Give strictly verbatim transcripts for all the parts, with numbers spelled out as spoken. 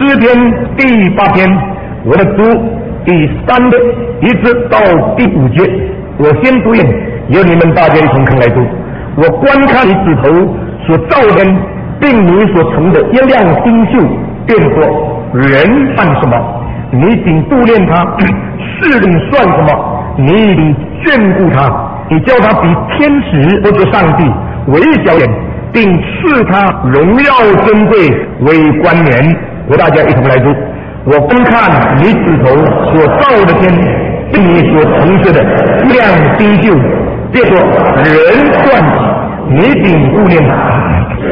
诗篇第八篇，我的读第三节一直到第五节，我先读演，由你们大家一同看来读。我观看你指头所造的，并你所成的一亮星宿，便说：人算什么？你仅顾念他；世人算什么？你已眷顾他。你叫他比天使或者上帝为小人，并赐他荣耀尊贵为冠冕。我大家一同来读。我观看你指头所造的天，并你所从事的一亮星宿，便说：人算什么？你仅顾念他。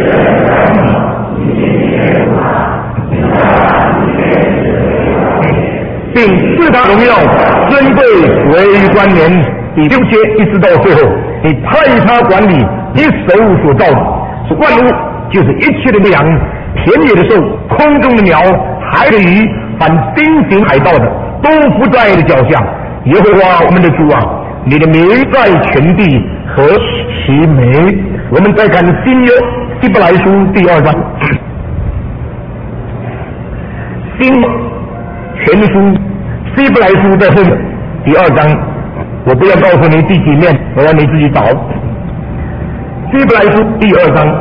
并赐他荣耀尊贵为冠冕。第六节一直到最后，你派他管理你手所造的万物，就是一切的粮、田野的兽、空中的鸟、海的鱼，凡星星海盗的，都伏在你的脚下。耶和华我们的主啊，你的名在全地何其美！我们再看新约希伯来书第二章，新全书希伯来书在后面第二章，我不要告诉你第几面，我让你自己找。希伯来书第二章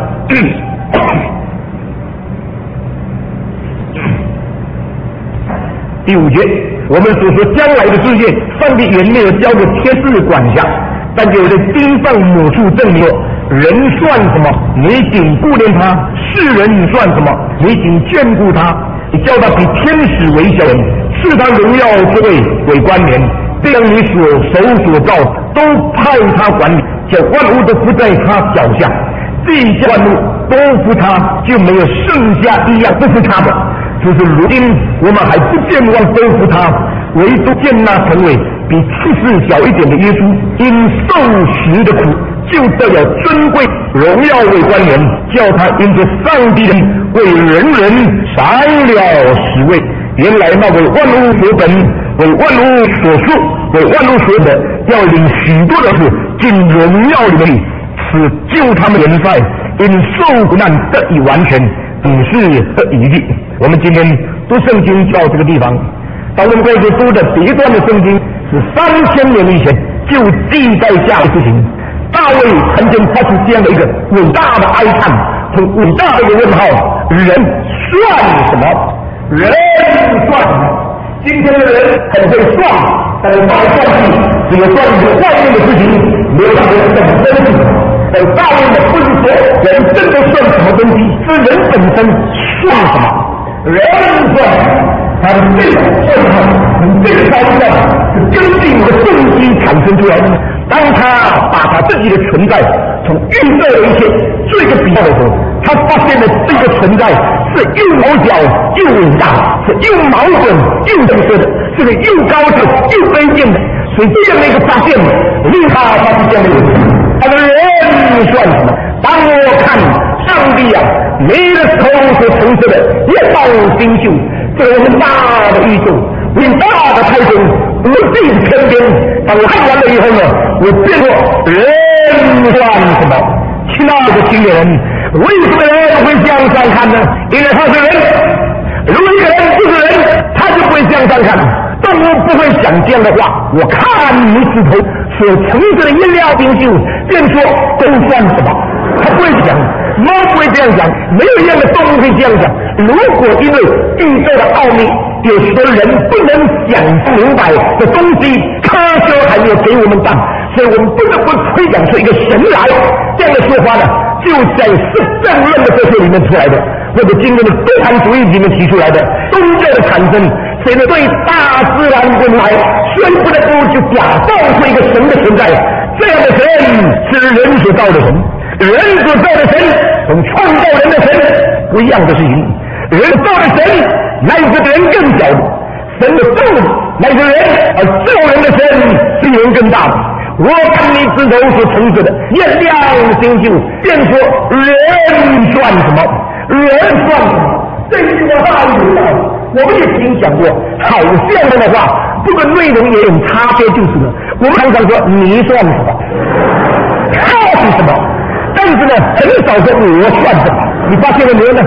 第五节，我们所说将来的世界，上帝原没有交给天使管辖，但有的经上母数证明说：人算什么？你仅顾念他；世人算什么？你仅眷顾他。你叫他比天使为小人，赐他荣耀之位为冠冕，并将你所手所造都派他管理，叫万物都伏在他脚下。这些万物都服他，就没有剩下一样不服他的。就是如今我们还不见望都服他，唯独见那成为比气势小一点的耶稣，因受死的苦，就得了尊贵荣耀为冠冕，叫他因着上帝的为人人闪了十位。原来那为万物所本，为万物所属，为万物所的，要领许多的事进荣耀里面，使救他们联赛，因受苦难得以完全，只是得以利。我们今天读圣经到这个地方，当我们在这读的第一段的圣经是三千年以前就记载下的事情。大卫曾经发出这样的一个伟大的哀叹，从伟大的一个问号：人算什么？人算什么？今天的人很会算，但是算来算去，只有算一个外面的事情，没有算人本身是什么。在大卫的不是说人真的算什么东西，是人本身算什么？人算什么？他的这个算什么？从这个高算是根据我的动机产生出来的。当他把他自己的存在从运作的一切做一个比较的时候，他发现了这个存在是又毛小又伟大，是又矛盾又深刻的，是个又高的又卑贱的。所以这样的一个发现，令他发出这样的问题：他的人算什么？当我看上帝啊，每个时候所从事的一道星宿，这个伟大的宇宙，伟大的太空，无际的天边。当我看完了以后呢，我变说人算什么？亲爱的亲人，为什么人会向上看呢？因为他是人。如果一个人不是人，他就不会向上看。动物不会想这样的话。我看你指头所从事的一料星宿，便说都算什么？他不会讲，猫不会这样讲，没有一样的动物会这样讲。如果因为宇宙的奥秘，有许多人不能想明白的东西，科学还没有给我们讲，所以我们不得不推讲出一个神来。这样的说法呢，就在是政论的哲学里面出来的，或者今天的共产主义里面提出来的宗教的产生。所以呢，对大自然文来宣布的不就假造出一个神的存在。这样的神是人所造的神，人所造的神从创造人的神不一样的事情。人造的神乃是人更小的，神的造乃是人，而造人的神比人更大的。我看你指头所从事的一亮星宿，便说人算什么？人算什么？这句话大有道理。我们也曾经讲过，好像的话，不过内容也有差别就是了。我们常常说你算什么，他是什么，但是呢，很少说我算什么。你发现了没有呢？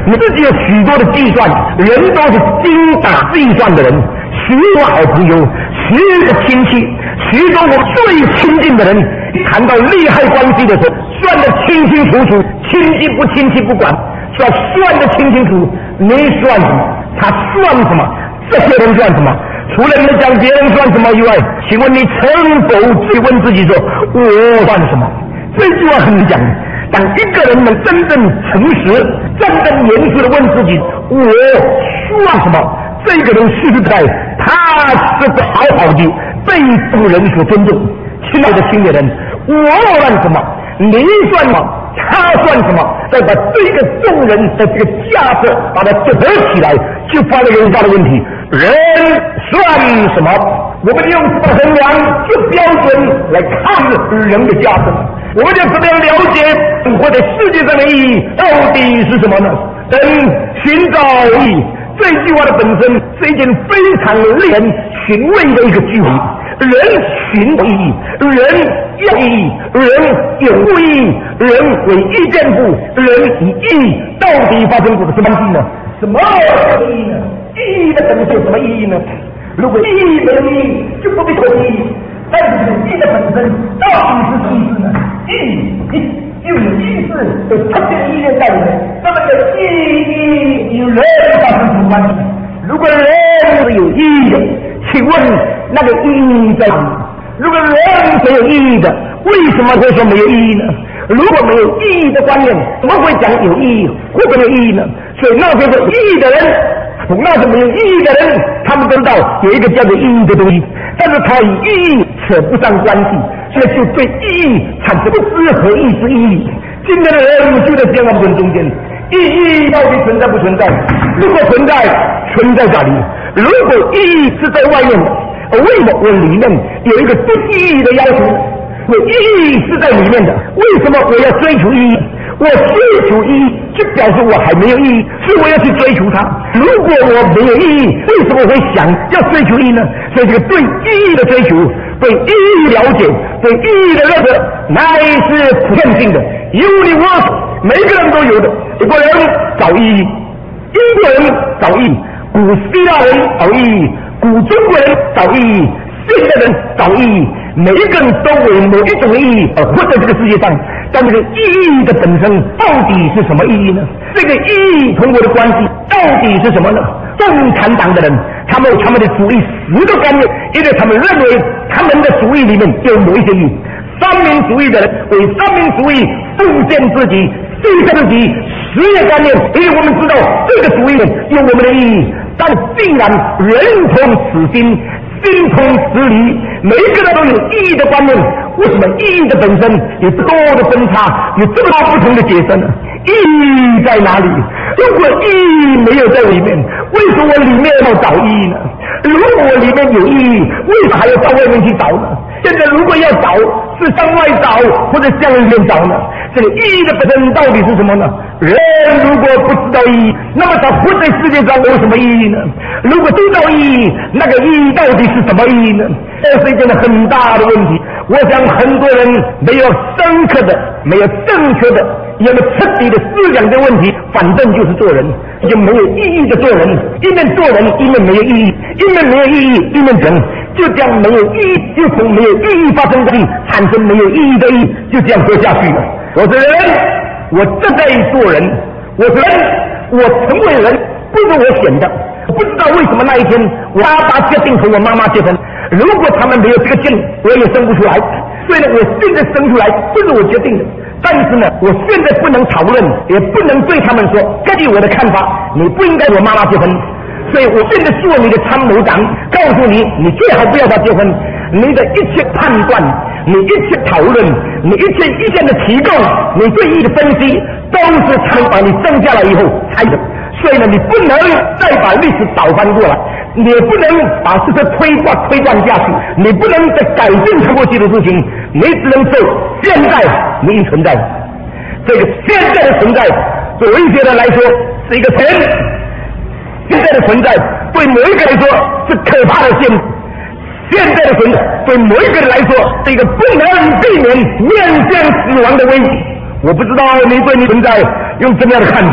你自己有许多的计算，人都是精打计算的人，许多好朋友，许多亲戚，许多我最亲近的人，谈到利害关系的时候，算得清清楚楚，亲戚不亲戚不管，说算得清清楚，你算什么？他算什么？这些人算什么？除了你讲别人算什么以外，请问你曾否去问自己说，我算什么？这句话很讲，当一个人能真正诚实、真正严肃的问自己，我算什么？这个人实在他是个好好的被众人所尊重。亲爱的青年人，我算什么？你算什么？他算什么？再把这个众人的这个价值把它结合起来，就发了一个大的问题：人算什么？我们用什么衡量这标准来看人的价值？我们就怎么样了解活在世界上的意义到底是什么呢？等寻找意义这句话的本身是一件非常令人寻味的一个句语。人寻意义，人要意义，人有意义，人为意见部，人以意义到底发生过的什么意义呢？什么意义呢？意义的本身有什么意义呢？如果意义没有意义，就不必说意义。但是意义的本身到底是什么意思呢？意义就有意思，有特别的意义在里面。那么这意义与人发生什么关系？如果人是有意义的，请问那个意义在哪里？如果人是有意义的，为什么会说没有意义呢？如果没有意义的观念，怎么会讲有意义或者没有意义呢？所以那些有意义的人同那些没有意义的人，他们都知道有一个叫做意义的东西，但是他与意义扯不上关系，所以就对意义产生不知何意之意。今天的人就在这样的中间，意义到底存在不存在？如果存在，存在哪里？如果意义是在外面的，为什么我里面有一个对意义的要求？我意义是在里面的，为什么我要追求意义？我追求意义，就表示我还没有意义，所以我要去追求它。如果我没有意义，为什么我会想要追求意义呢？所以这个对意义的追求，对意义了解，对意义的认识，乃是普遍性的，universal，每个人都有的。一个人找意义，英国人找意义，古希腊人找意义，古中国人找意义，现代人找意义。每一个人都为某一种意义而活在这个世界上，但这个意义的本身到底是什么意义呢？这个意义同我的关系到底是什么呢？共产党的人，他们有他们的主义十个观念，因为他们认为他们的主义里面有某一些意义。三民主义的人为三民主义奉献自己、牺牲自己，十个观念，因为我们知道这个主义有我们的意义，但既然人同此心，心同此理，每一个人都有意义的观念，为什么意义的本身有这么多的分差，有这么多不同的解释呢？意义在哪里？如果意义没有在里面，为什么我里面要找意义呢？如果我里面有意义，为什么还要到外面去找呢？现在如果要找，是向外找或者向里面找呢？这个意义的本身到底是什么呢？人如果不知道意义，那么他活在世界上有什么意义呢？如果知道意义，那个意义到底是什么意义呢？这是一件很大的问题。我想很多人没有深刻的、没有正确的、也没有彻底的思想的问题，反正就是做人，就没有意义的做人。一面做人，一面没有意义；一面没有意义，一面人，就这样没有意义，就从没有意义发生的意，产生没有意义的意，就这样活下去了。我是人，我正在做人；我是人，我成为人，不是我选的。我不知道为什么那一天我爸爸决定和我妈妈结婚，如果他们没有这个劲，我也生不出来。所以呢，我现在生出来不是我决定的，但是呢，我现在不能讨论，也不能对他们说，根据我的看法，你不应该和我妈妈结婚。所以我现在做你的参谋长，告诉你，你最好不要他结婚。你的一切判断，你一切讨论，你一切意见的提供，你对意的分析，都是他们把你生下来以后才的。所以呢，你不能再把历史倒翻过来，你也不能把事实推断推断下去，你不能再改变过去的事情，你只能做现在你已存在。这个现在的存在，对有一些人来说是一个神，现在的存在对某一个来说是可怕的限制。现在的存在对某一个人来说是一个不能避免面向死亡的危机。我不知道你对你存在用怎么样的看法，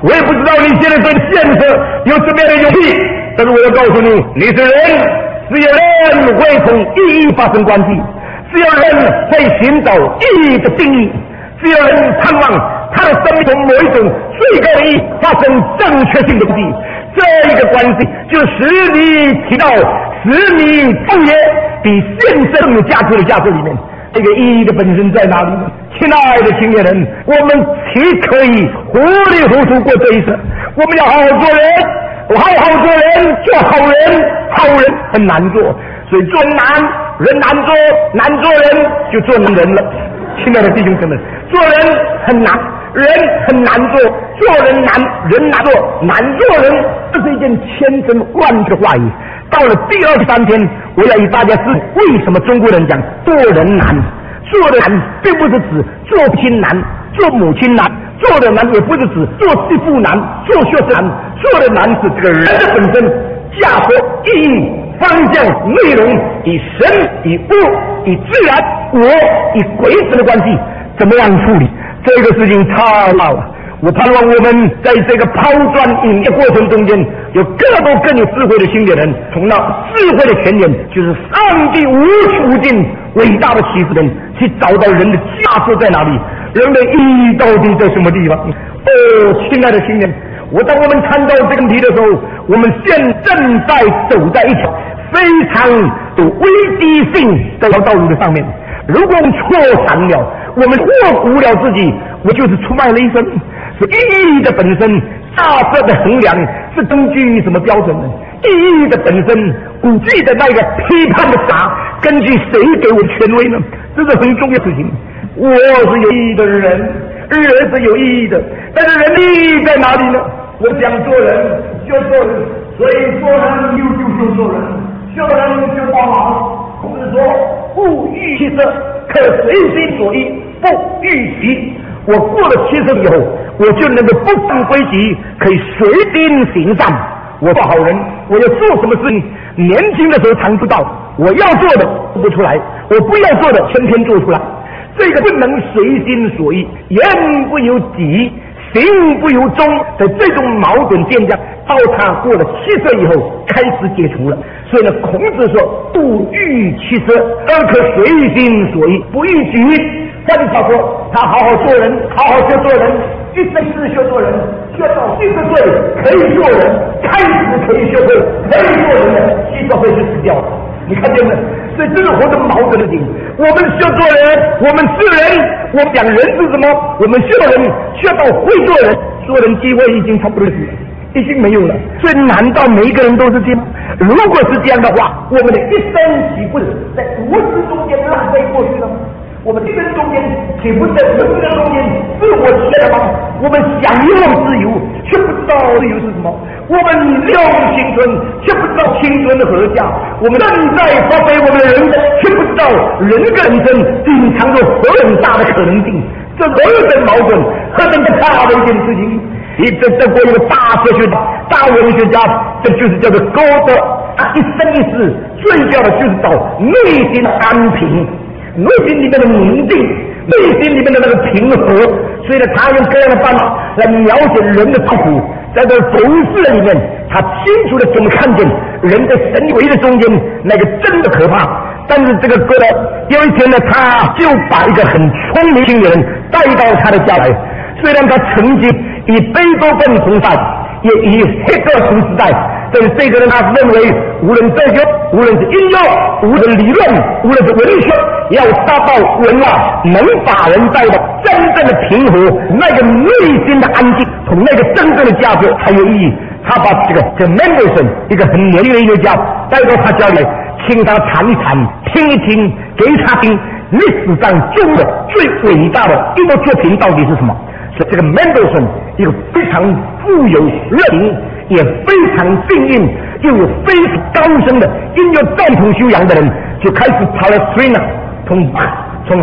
我也不知道你现在对建设有什么样的勇气，但是我要告诉你，你是人，只有人会同意义发生关系，只有人会寻找意义的定义，只有人盼望他的生命从某一种最高的意义发生正确性的关系，这一个关系就使你提到使你奉耶比现实更有价值的价值里面。这个意义的本身在哪里呢？亲爱的青年人，我们岂可以糊里糊涂过这一生？我们要好好做人，好好做人，做好人。好人很难做，所以做人难，人难做，难做人就做人了。亲爱的弟兄姊妹，做人很难，人很难做，做人难，人难做，难做人，这是一件千真万确的话语。到了第二十三天，我要与大家是为什么中国人讲做人难。做的难并不是指做父亲难，做母亲难，做的难也不是指做媳妇难，做学生难，做的难是这个人的本身价值、意义、方向、内容与神、与物、与自然、我与鬼神的关系怎么样处理，这个事情太大了。我盼望我们在这个抛砖引玉的过程中间，有更多更有智慧的青年人，从那智慧的前沿，就是上帝无穷无尽伟大的启示人，去找到人的价值在哪里，人的意义到底在什么地方。哦，亲爱的青年，我当我们看到这个问题的时候，我们现正在走在一条非常有危机性的道路的上面。如果我们错闪了，我们错估了自己，我就是出卖了一生。是意义的本身，价值的衡量是根据什么标准呢？意义的本身，估计的那个批判的答，根据谁给我权威呢？这是很重要的事情。我是有意义的人，人是有意义的，但是人的意义在哪里呢？我想做人就做人，所以做人就就就做人，做人就到老。孔子说：“不欲其色，可随心所欲，不逾矩。”我过了七十以后，我就能够不犯规矩，可以随心行善。我做好人，我要做什么事情？年轻的时候常知道，我要做的做不出来，我不要做的偏偏做出来。这个不能随心所欲，言不由己，行不由衷的这种矛盾现象，到他过了七岁以后开始解除了。所以呢，孔子说：“不逾其色，而可随心所欲，不逾矩。”换句话说，他好好做人，好好学做人，一生是学做人，学到七十岁可以做人，开始可以学会可以做人的，七十岁就死掉了。你看见没？所以这是活着矛盾的事情。我们学做人，我们是人，我们讲人是什么？我们学人，学到会做人，做人机会已经差不多了，已经没有了。所以难道每一个人都是这样？如果是这样的话，我们的一生岂不是在无知中间浪费过去了？我们一生中间岂不在人生中间自我欺骗吗？我们享用自由，却不知道自由是什么；我们利用青春，却不知道青春的何价；我们正在发挥我们的人生，却不知道人的人生隐藏着很大的可能性。这何等矛盾，何等大的一件事情！一这德国一个大哲学家、大文学家，这就是叫做歌德。他一生一世最要的就是找内心的安平。内心里面的宁静，内心里面的那个平和，所以呢，他用各样的办法来描写人的痛苦。在这个佛事里面，他清楚的给我们看见人在神为的中间那个真的可怕。但是这个歌德有一天呢，他就把一个很聪明的人带到他的家来，虽然他曾经以贝多芬同赛，也以黑格尔同时代，但是这个人他认为，无论哲学，无论是音乐，无论理论，无论是文学，要达到文化能把人带到真正的平和，那个内心的安静，同那个真正的价值才有意义。他把这个这 Mendelssohn 一个很年轻的音乐家带到他家里，请他谈一谈，听一听，给他听历史上中的最伟大的音乐作品到底是什么。所以这个 Mendelssohn 一个非常富有热情，也非常幸运，又有非常高深的音乐赞同修养的人，就开始跑了 Strina， 从从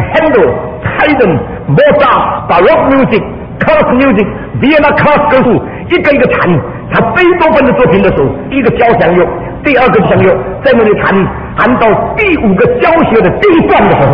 Handel、Haydn、Mozart、Baroque music、Classical music、Vienna classical歌一个一个弹。他贝多芬的作品的时候，第一个交响乐，第二个交响乐，在那里弹，弹到第五个交响乐的第一段的时候，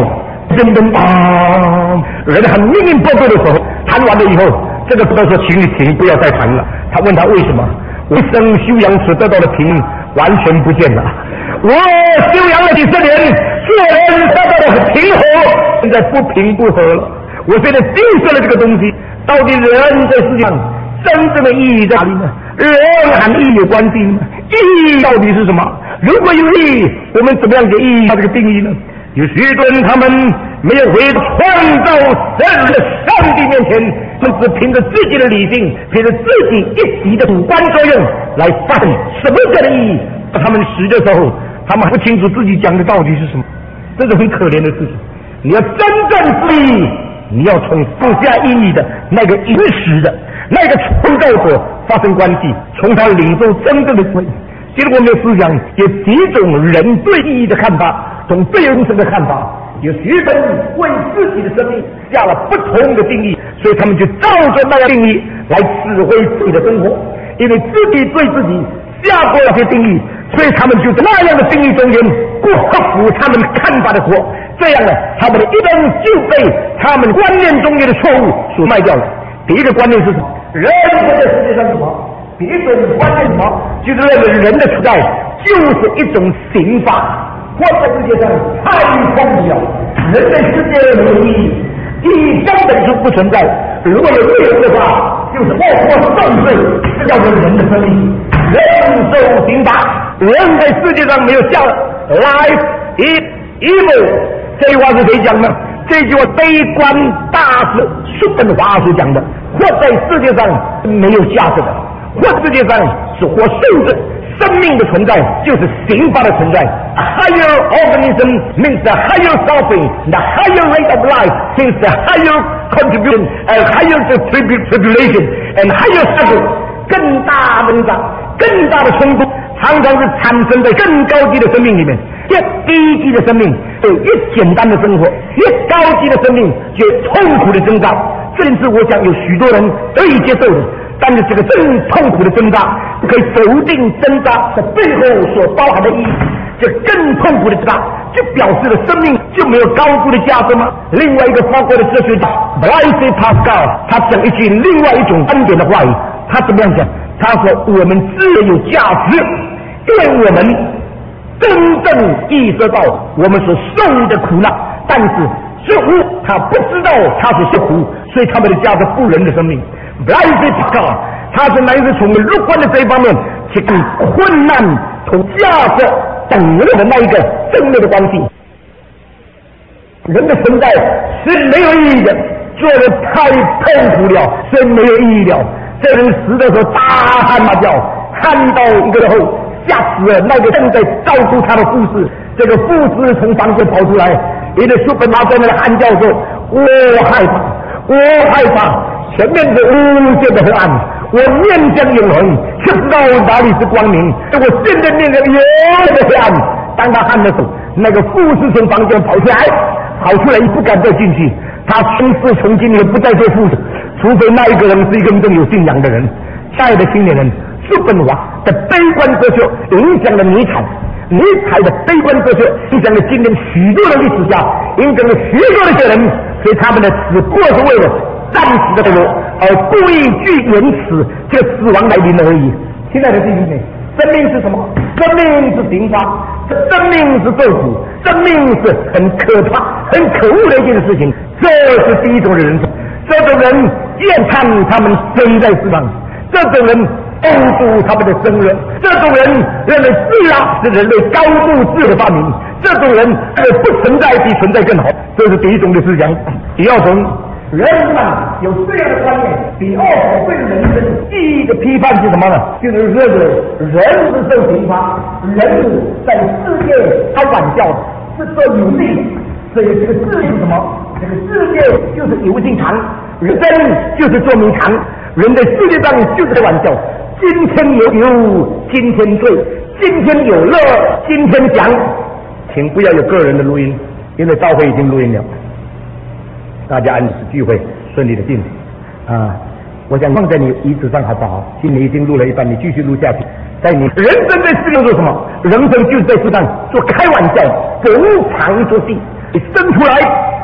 噔噔当，人很命运报告的时候，谈完了以后，这个不说请你停，不要再谈了。他问他为什么？我一生修养所得到的平完全不见了。我修养了几十年，做人得到的很平和，现在不平不和了。我现在丢失了这个东西。到底人在世界上真正的意义在哪里呢？人和意义有关系吗？意义到底是什么？如果有意义，我们怎么样给意义它这个定义呢？有许多人他们没有回到创造人的上帝面前，他们只凭着自己的理性，凭着自己一己的主观作用来发现什么叫的意义。他们死的时候，他们不清楚自己讲的到底是什么，这是很可怜的事情。你要真正注意，你要从放下意义的那个原始的那个创造者发生关系，从他领受真正的关系。其实我们的思想有几种人对意义的看法，从对人生的看法，有许多人为自己的生命下了不同的定义，所以他们就照着那个定义来指挥自己的生活，因为自己对自己下过那些定义，所以他们就在那样的定义中间不合乎他们看法的活，这样呢，他们的一生就被他们观念中间的错误所卖掉了。第一个观念是什么？人活在世界上什么？第一种观念什么？就是认为人的存在就是一种刑罚，活在世界上太空了，人的世界没有意义，意义根本就不存在。如果有意义的话，就是祸祸重罪，这叫做人的生命，人受刑罚。人在世界上没有下 life is evil， 这句话是谁讲的？这句话悲观大师叔本华所讲的。活在世界上没有价值的，活在世界上是活受的生命的存在，就是刑罚的存在。A higher organism means a higher suffering, the higher rate of life means the higher contribution, and higher tribulation, and higher struggle。更大的增长，更大的冲突，常常是产生在更高级的生命里面。越低级的生命就越简单的生活，越高级的生命就越痛苦的挣扎。甚至我想有许多人可以接受的，但是这个更痛苦的挣扎，可以否定挣扎的背后所包含的意义。这更痛苦的挣扎，就表示了生命就没有高度的价值吗？另外一个法国的哲学家 Blaise Pascal， 他讲一句另外一种观点的话语，他怎么样讲？他说我们自然有价值，因为我们真正意识到我们所受的苦难，但是似乎他不知道他是受苦，所以他们的价值不人的生命。Blaise Pascal， 他是来自从乐观的这一方面去跟困难同价值等人的那一个正面的关系。人的存在是没有意义的，做的太痛苦了，所以没有意义了。这人死的时候大喊大叫，喊到一个人后吓死了那个正在照顾他的护士。这个护士从房间跑出来，一个叔本华在那里喊叫说：“我害怕，我害怕，前面是无限的黑暗，我面向永恒，却不知道哪里是光明。我现在面向永远的黑暗。”当他喊的时候，那个护士从房间跑出来，跑出来不敢再进去。他从此从今以后不再做护士，除非那一个人是一个真正有信仰的人。亲爱的青年人，叔本华的悲观哲学影响了尼采，尼采的悲观哲学影响了今天许多的历史家，影响了许多的些人，所以他们的死不是为了暂时的堕落，而故意去延迟这个死亡来临而已。亲爱的弟兄们，生命是什么？生命是刑罚，生命是受苦，生命是很可怕、很可恶的一件事情。这是第一种人生。这种人厌叹他们生在世上，这种人嫉妒他们的生人，这种人认为自然是人类高度智的发明，这种人认为不存在比存在更好。这是第一种的思想。第二种，人们有这样的观念。第二种对人生意义的批判是什么呢？就是认为人是受刑罚，人在世界开玩笑的，是做有利的。所以这个世界是什么？这个世界就是有尽常，人生就是捉迷藏，人在世界上就是开玩笑。今天有酒，今天醉；今天有乐，今天讲。请不要有个人的录音，因为教会已经录音了。大家按时聚会，顺利的进行啊！我想放在你椅子上好不好？今天已经录了一半，你继续录下去。在你人生在世上做什么？人生就是在世上做开玩笑、逢场作戏。你生出来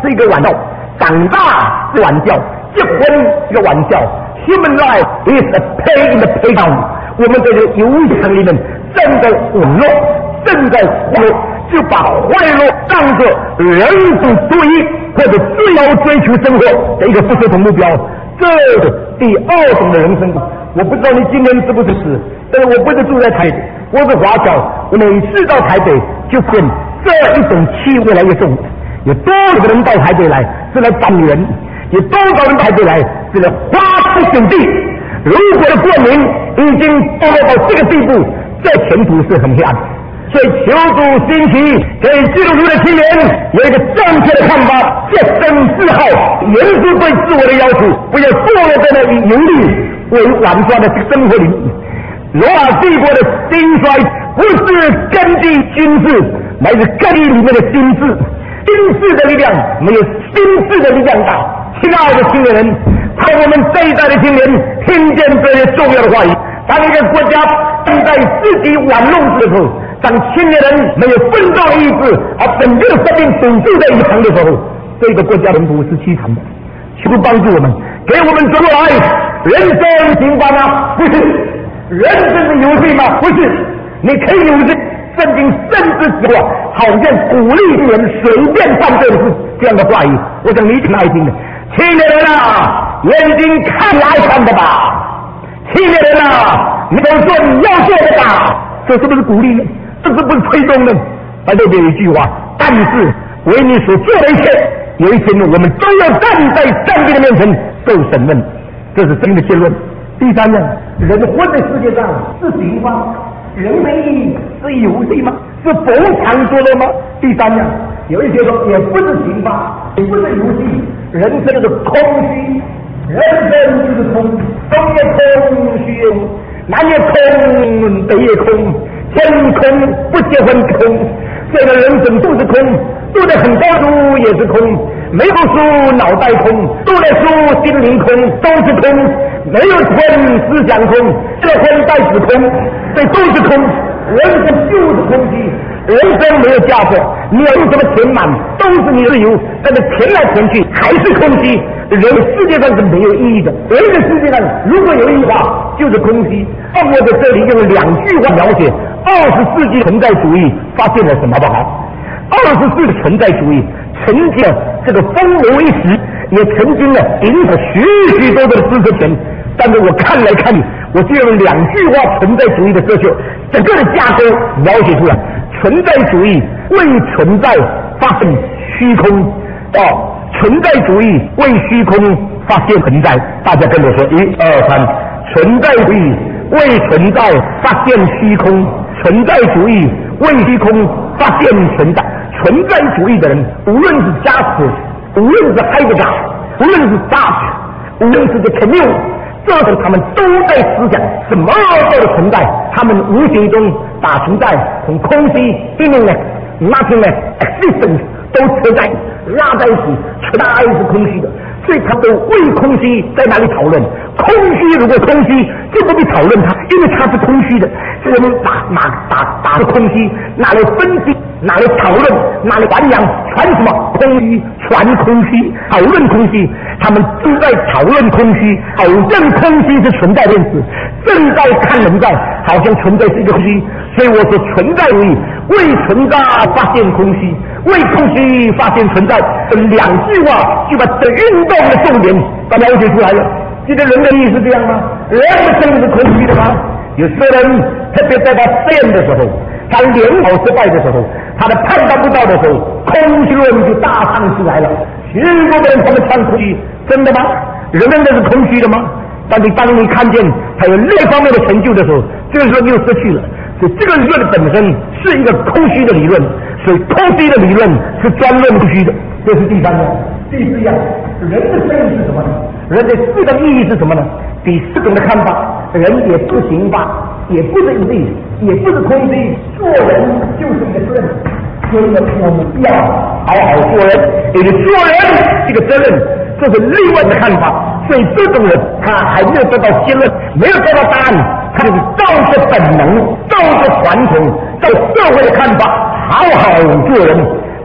是一个玩笑，长大是玩笑，结婚是个玩笑。Human life is a play in the playground。我们在这个游戏场里面正在玩乐，正在欢乐，就把欢乐当作人生最或者最高追求生活的一个不协同目标。这是第二种的人生。我不知道你今天是不是死，但是我不是住在台北，我是华侨，我每次到台北就发现这一种气越来越重。有多少人到台北来是来找女人，有多少人到台北来是来花天酒地。如果的国民已经堕落到这个地步，这前途是很黑暗。所以求主兴起给基督徒的青年有一个正确的看法，洁身自好，严肃对自我的要求，不要堕落在那里游历为玩耍的生活里。罗马帝国的兴衰不是根据军事，乃是根据里面的心智。心智的力量没有心智的力量大。亲爱的青年人，当我们这一代的青年听见这些重要的话语，当一个国家正在自己玩弄之后，当青年人没有奋斗的意志，而整个生命堵住在一旁的时候，这个国家人不是凄惨的。求帮助我们，给我们走过来。人生平凡吗？不是。人生的游戏吗？不是。你可以有这圣经甚至说好像鼓励人随便犯罪的事这样的话语，我想你挺爱听的。青年人啊，眼睛看来看的吧。青年人啊，你都做你要做的吧。这是不是鼓励呢？这是不是推动呢？而这边有一句话，但是为你所做的一切，有一天呢，我们都要站在上帝的面前受审问。这是真的结论。第三呢，人活在世界上是行吗？人的意义是游戏吗？是逢场作乐吗？第三呢，有一些说也不是行吧，也不是游戏，人生就是空虚，人生就是空，东也空，西也空，南也空，北也空，天空，不结婚空，这个人生都是空，读得很高书也是空，没有书脑袋空，读了书心灵空，都是空，没有婚思想空，这婚带子空，这都是空，人生就是空虚。人生没有价值，你要用什么填满都是你自由，但是填来填去还是空虚。人世界上是没有意义的，人的世界上如果有意义的话就是空虚。那我在这里用两句话描写二十世纪存在主义发现了什么不好。二十世纪存在主义曾经这个风靡一时，也曾经呢影响许许多多的知识权，但是我看来看去，我就用两句话存在主义的哲学整个的架构描写出来。存在主义为存在发现虚空，哦，存在主义为虚空发现存在。大家跟我说，一二三，存在主义为存在发现虚空，存在主义为虚空发现存在。存在主义的人，无论是加斯，无论是海德格尔，无论是大学，无论是这肯缪，这时候他们都在思想什么叫做存在。他们无形中把存在从空虚 meaningless nothingness existence 都扯在拉在一起，存在是空虚的，所以他都为空虚在哪里讨论。空虚如果空虚就不必讨论它，因为它是空虚的。所以我们打打打打的空虚拿来分析，拿来讨论，拿来传扬，传什么空虚，传空虚，讨论空虚。他们都在讨论空虚，好像空虚是存在的意思，正在看人在，好像存在是一个空虚。所以我说存在主义为存在发现空虚，为空虚发现存在，这两句话就把这运动的重点把了解出来了。记得人的意义是这样吗？人的生是空虚的吗？有些人特别在他试验的时候，他联考失败的时候，他的判断不到的时候，空虚论就大唱出来了。许多的人他们唱空虚，真的吗？人真的是空虚的吗？但是当你看见他有另一方面的成就的时候，这个时候又失去了。所以这个理论本身是一个空虚的理论，所以空虚的理论是专论空虚的。这是第三样。第四样，人的生命是什么呢？人的四个意义是什么呢？第四种的看法，人也不行吧，也不是意义，也不是空虚，做人就是一个责任。所以呢，我们要好好做人，也就做人这个责任，这是另外的看法。所以这种人他还没有得到结论，没有得到答案，他就是照着本能，照着传统，照社会的看法，好好做人，按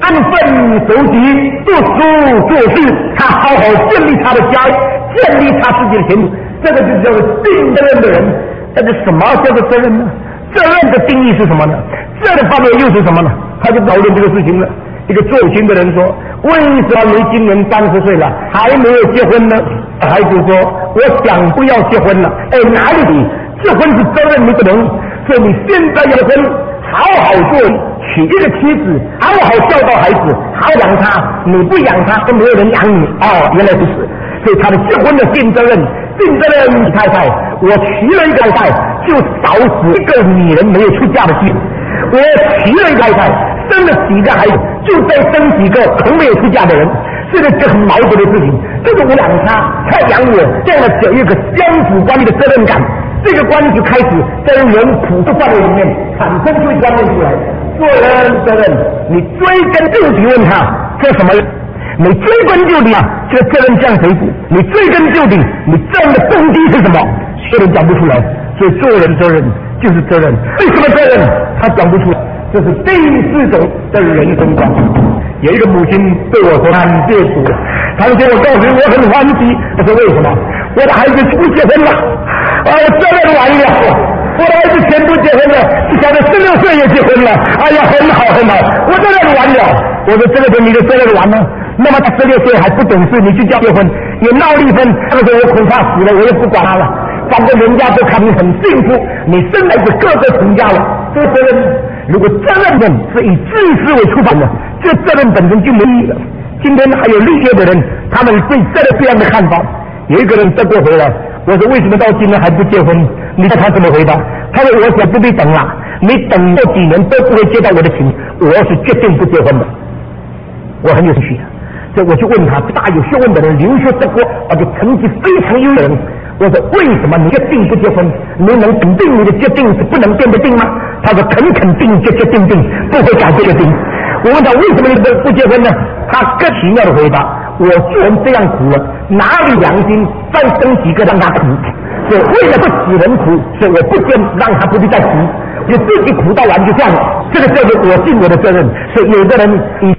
安分守己，不书做事，他好好建立他的家，建立他自己的前途，这个就叫做尽责任的人。但是什么叫做责任呢？责任的定义是什么呢？这个方面又是什么呢？他就讨论这个事情了。一个做亲的人说：“为什么你今年三十岁了还没有结婚呢？”孩子说：“我想不要结婚了。”哎，哪里？结婚是责任，你不能。所以你现在要婚，好好做，娶一个妻子，好好教导孩子，好养他。你不养他，都没有人养你。哦，原来不是。所以他的结婚的尽责任，尽责任太太，我娶了一个太太，就少死一个女人没有出嫁的机会。我娶了一个太太，生了几个孩子，就再生几个从没有出嫁的人，这个是很矛盾的事情。这个我养他，他养我，这样的有一个相辅关系的责任感，这个关系就开始在人普世范围里面产生出观念出来。做人责任，你追根究底问他这什么？你追根究底啊，这个责任向谁负？你追根究底，你这样的动机是什么？有人讲不出来。所以做人责任就是责任，为什么责任？他讲不出来。这是第四种的人生观。有一个母亲对我说：“感谢主，他说我告诉你我很欢喜。”我说：“为什么？我的孩子不结婚了，啊，我责任完了。我的孩子全部结婚了，小的十六岁也结婚了。哎呀，很好很好，我责任完了。”我说：“这个是你的责任完了。那么他十六岁还不懂事，你去叫结婚，也闹离婚，他说我恐怕死了，我也不管他了。反正人家都看你很幸福，你生孩子个个成家了，这个责任。”如果责任本是以自私为出发的，这责任本身就没意义了。今天还有历届的人，他们对这个这样的看法。有一个人德国回来，我说为什么到今天还不结婚？你看他怎么回答？他说我想不必等了，你等过几年都不会接到我的情，我是决定不结婚的。我很有兴趣的，所以我就问他，大有学问的人，留学德国，而且成绩非常优的人，我说为什么你决定不结婚？你能肯定你的决定是不能变的定吗？他说肯肯定决决定定，不会改变的定。我问他为什么你不不结婚呢？他更奇妙的回答：我做人这样苦了，哪里良心再生几个让他苦？所以为了不使人苦，所以我不见让他不必再苦，我自己苦到完就算了。这个叫做我尽我的责任。所以有的人以